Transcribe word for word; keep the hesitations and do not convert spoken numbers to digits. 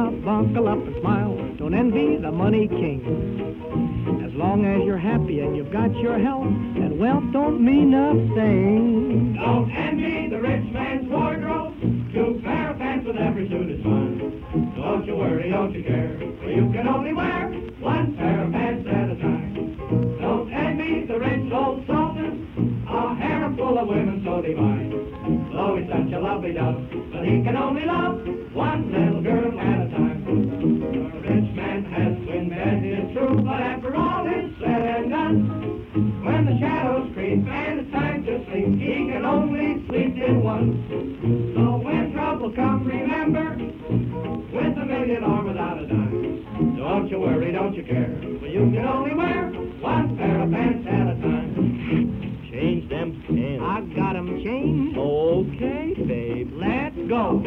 up, buckle up and smile. Don't envy the money king. As long as you're happy and you've got your health, and wealth don't mean a thing. Don't envy the rich man's wardrobe. Two pair of pants with every suit is fine. Don't you worry, don't you care, for you can only wear one pair of pants at a time. Don't envy the rich old sultan, a harem full of women so divine. Though he's such a lovely dove, but he can only love one little girl at a time. A rich man has twin beds, it's true, but after all is said and done, when the shadows creep and it's time to sleep, he can only sleep in one. So when trouble comes, remember, with a million or without a dime, don't you worry, don't you care, for you can only wear one pair of pants at a time. Change them pants. I got 'em changed. Okay, babe. Let's go.